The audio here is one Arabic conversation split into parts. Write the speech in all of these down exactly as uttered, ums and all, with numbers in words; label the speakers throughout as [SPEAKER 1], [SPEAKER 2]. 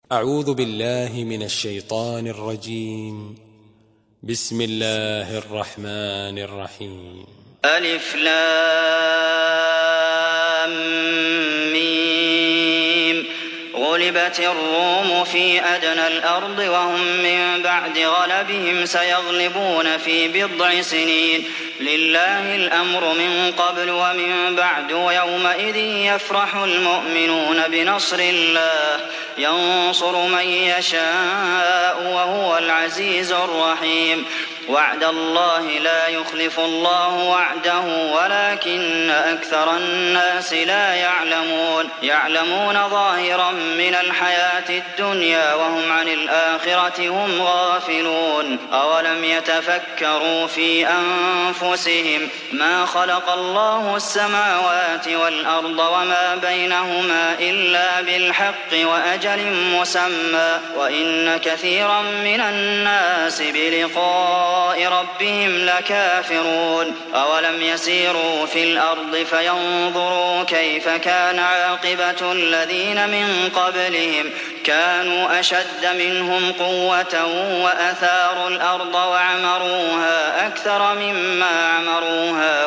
[SPEAKER 1] أعوذ بالله من الشيطان الرجيم. بسم الله الرحمن الرحيم.
[SPEAKER 2] ألف لام ميم. غلبت الروم في أدنى الأرض وهم من بعد غلبهم سيغلبون في بضع سنين. لله الأمر من قبل ومن بعد ويومئذ يفرح المؤمنون بنصر الله ينصر من يشاء وهو العزيز الرحيم. وعد الله لا يخلف الله وعده ولكن أكثر الناس لا يعلمون يعلمون ظاهرا من الحياة الدنيا وهم عن الآخرة هم غافلون. أولم يتفكروا في أنفسهم ما خلق الله السماوات والأرض وما بينهما إلا بالحق وأجل مسمى وإن كثيرا من الناس بلقاء ربهم لكافرون. أولم يسيروا في الأرض فينظروا كيف كان عاقبة الذين من قبلهم كانوا أشد منهم قوة وأثاروا الأرض وعمروها أكثر مما عمروها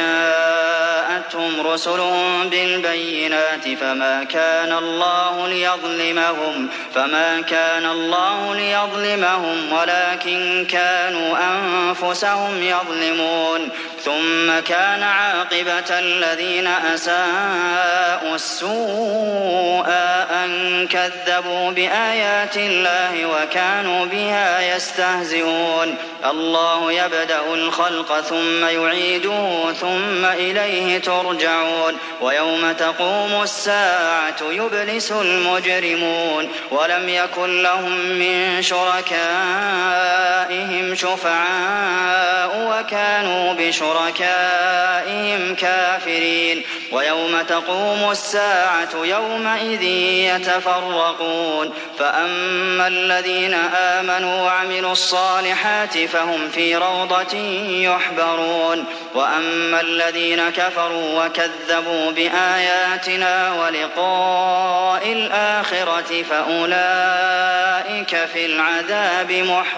[SPEAKER 2] وجاءتهم رسلهم بالبينات فما كان الله ليظلمهم فما كان الله ليظلمهم ولكن كانوا أنفسهم يظلمون. ثم كان عاقبة الذين أساءوا السوء أن كذبوا بآيات الله وكانوا بها يستهزئون. الله يبدأ الخلق ثم يعيده ثم إليه ترجعون. ويوم تقوم الساعة يبلس المجرمون ولم يكن لهم من شركائهم شفعاء وكانوا بشركائهم كافرين. ويوم تقوم الساعة يومئذ يتفرقون فأما الذين آمنوا وعملوا الصالحات فهم في روضة يحبرون وأما الذين كفروا وكذبوا بآياتنا ولقاء الآخرة فأولئك في العذاب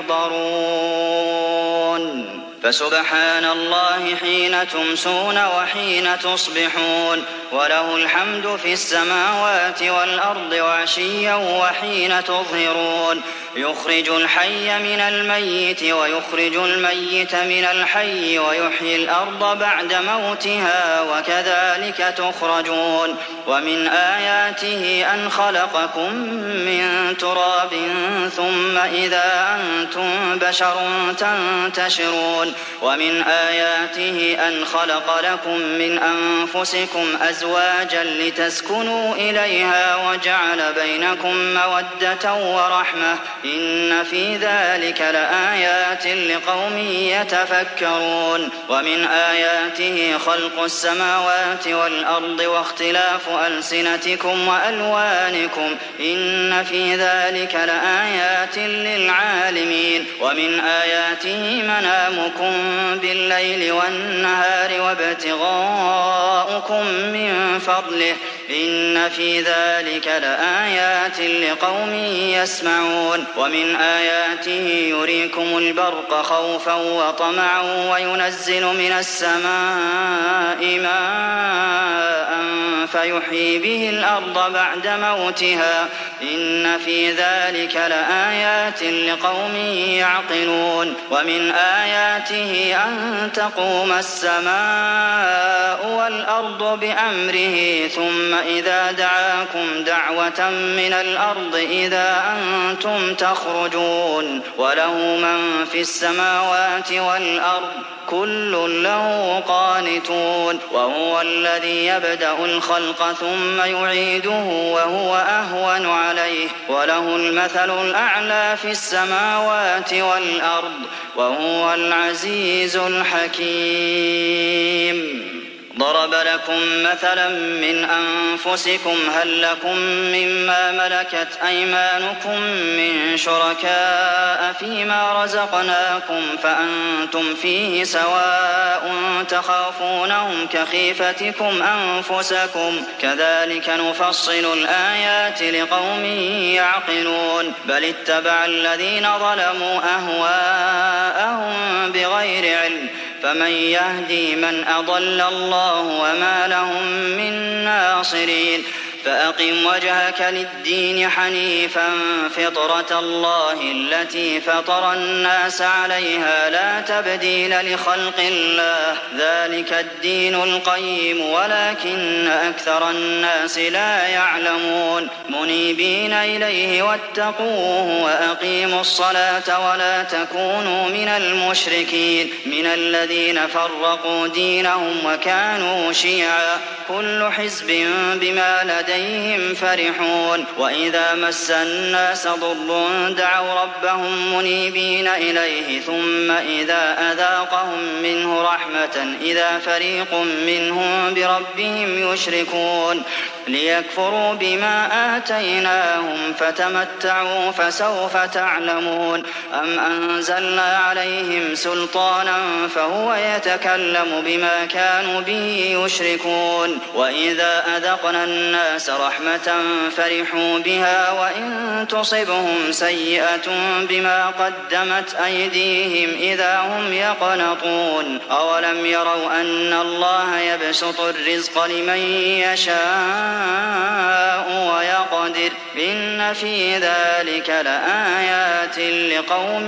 [SPEAKER 2] محضرون. فسبحان الله حين تمسون وحين تصبحون وله الحمد في السماوات والأرض وعشيا وحين تظهرون. يخرج الحي من الميت ويخرج الميت من الحي ويحيي الأرض بعد موتها وكذلك تخرجون. ومن آياته أن خلقكم من تراب ثم إذا أنتم بشر تنتشرون. ومن آياته أن خلق لكم من أنفسكم أزواجا لتسكنوا إليها وجعل بينكم مودة ورحمة إن في ذلك لآيات لقوم يتفكرون. ومن آياته خلق السماوات والأرض واختلاف ألسنتكم وألوانكم إن في ذلك لآيات للعالمين. ومن آياته منامكم بالليل والنهار وابتغاؤكم من فضله إن في ذلك لآيات لقوم يسمعون. ومن آياته يريكم البرق خوفا وطمعا وينزل من السماء ماء فيحيي به الأرض بعد موتها إن في ذلك لآيات لقوم يعقلون. ومن آياته أن تقوم السماء والأرض بأمره ثم إذا دعاكم دعوة من الأرض إذا أنتم تخرجون. وله من في السماوات والأرض كل له قانتون. وهو الذي يبدأ الخلق ثم يعيده وهو أهون عليه وله المثل الأعلى في السماوات والأرض وهو العزيز الحكيم. ضرب لكم مثلا من أنفسكم هل لكم مما ملكت أيمانكم من شركاء فيما رزقناكم فأنتم فيه سواء تخافونهم كخيفتكم أنفسكم كذلك نفصل الآيات لقوم يعقلون بل اتبع الذين ظلموا أهواءهم بغير علم فمن يهدي من أضل الله وما لهم من ناصرين فأقم وجهك للدين حنيفا فطرة الله التي فطر الناس عليها لا تبديل لخلق الله ذلك الدين القيم ولكن أكثر الناس لا يعلمون منيبين إليه واتقوه وأقيموا الصلاة ولا تكونوا من المشركين من الذين فرقوا دينهم وكانوا شيعا كل حزب بما لديهم فرحون وإذا مس الناس ضر دعوا ربهم منيبين إليه ثم إذا أذاقهم منه رحمة إذا فريق منهم بربهم يشركون ليكفروا بما آتيناهم فتمتعوا فسوف تعلمون أم أنزلنا عليهم سلطانا فهو يتكلم بما كانوا به يشركون وإذا أذقنا الناس رحمة فرحوا بها وإن تصبهم سيئة بما قدمت أيديهم إذا هم يقنطون أولم يروا أن الله يبسط الرزق لمن يشاء ويقدر إن في ذلك لآيات لقوم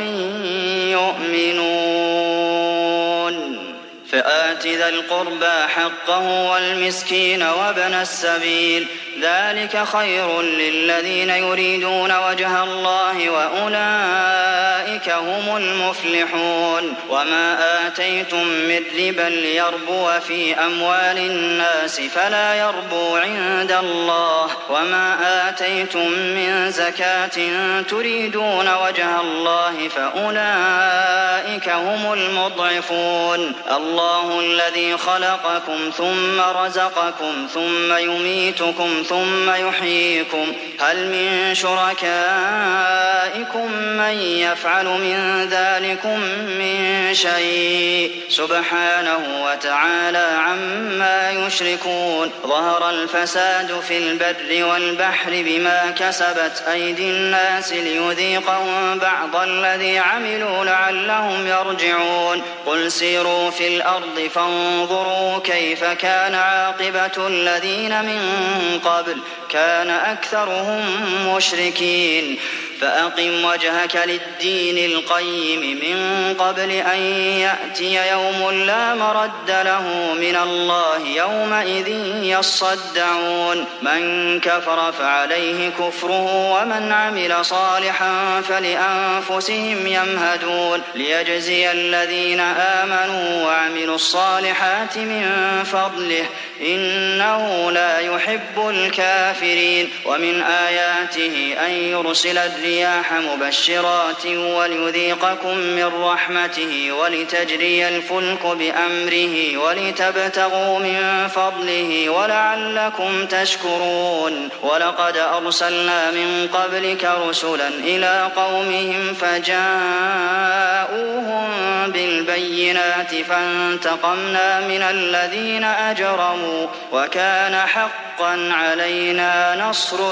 [SPEAKER 2] يؤمنون فآت ذا القربى حقه والمسكين وابن السبيل ذلك خير للذين يريدون وجه الله وأولئك هم المفلحون وما آتيتم من ربا ليربو في أموال الناس فلا يربو عند الله وما آتيتم من زكاة تريدون وجه الله فأولئك هم المضعفون الله الذي خلقكم ثم رزقكم ثم يميتكم ثم يحييكم هل من شركائكم من يفعل من ذلكم من شيء سبحانه وتعالى عما يشركون ظهر الفساد في البر والبحر بما كسبت أيدي الناس ليذيقهم بعض الذي عملوا لعلهم يرجعون قل سيروا في الأرض فانظروا كيف كان عاقبة الذين من قبل كان أكثرهم مشركين فأقم وجهك للدين القيم من قبل أن يأتي يوم لا مرد له من الله يومئذ يصدعون من كفر فعليه كفره ومن عمل صالحا فلأنفسهم يمهدون ليجزي الذين آمنوا وعملوا الصالحات من فضله إنه لا يحب الكافرين ومن آياته أن يرسل الرياح مبشرات وليذيقكم من رحمته ولتجري الفلك بأمره ولتبتغوا من فضله ولعلكم تشكرون ولقد أرسلنا من قبلك رسلا إلى قومهم فجاءوهم بالبينات فانتقمنا من الذين أجرموا وكان حقا علينا نصر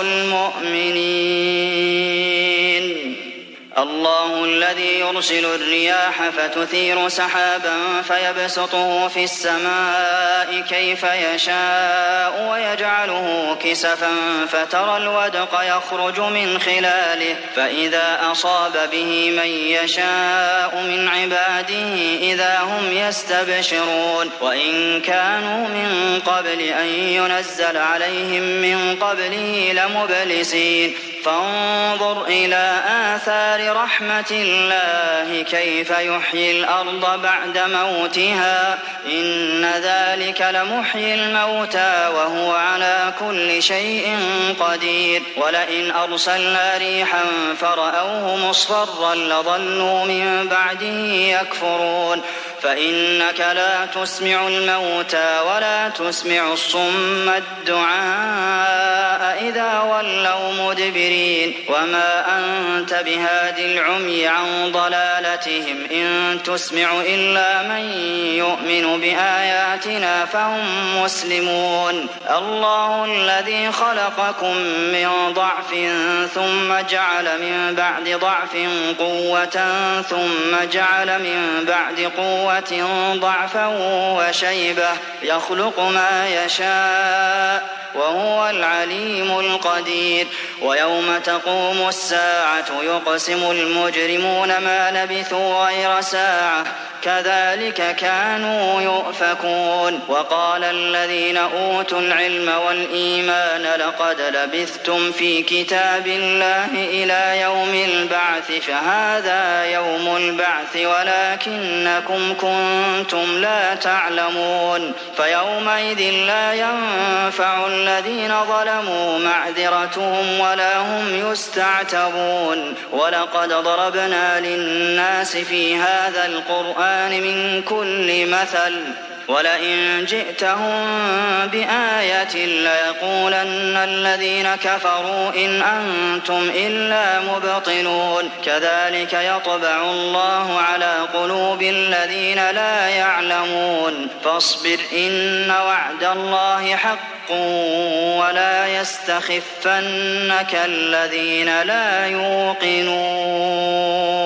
[SPEAKER 2] المؤمنين الله الذي يرسل الرياح فتثير سحابا فيبسطه في السماء كيف يشاء ويجعله كسفا فترى الودق يخرج من خلاله فإذا أصاب به من يشاء من عباده إذا هم يستبشرون وإن كانوا من قبل أن ينزل عليهم من قبله لمبلسين فانظر إلى آثار رحمة الله كيف يحيي الأرض بعد موتها إن ذلك لمحيي الموتى وهو على كل شيء قدير ولئن أرسلنا ريحا فرأوه مصفرا لظلوا من بعده يكفرون فإنك لا تسمع الموتى ولا تسمع الصم الدعاء إذا ولوا مدبرين وما أنت بهاد العمي عن ضلالتهم إن تسمع إلا من يؤمن بآياتنا فهم مسلمون الله الذي خلقكم من ضعف ثم جعل من بعد ضعف قوة ثم جعل من بعد قوة ضعفا وشيبة يخلق ما يشاء وهو العليم القدير ويوم تقوم الساعة يقسم المجرمون ما لبثوا غير ساعة كذلك كانوا يؤفكون وقال الذين أوتوا العلم والإيمان لقد لبثتم في كتاب الله إلى يوم البعث فهذا يوم البعث ولكنكم كنتم لا تعلمون فيومئذ لا ينفع الذين ظلموا معذرتهم ولا هم يستعتبون ولقد ضربنا للناس في هذا القرآن من كل مثل ولئن جئتهم بآية ليقولن الذين كفروا إن أنتم إلا مبطلون كذلك يطبع الله على قلوب الذين لا يعلمون فاصبر إن وعد الله حق ولا يستخفنك الذين لا يوقنون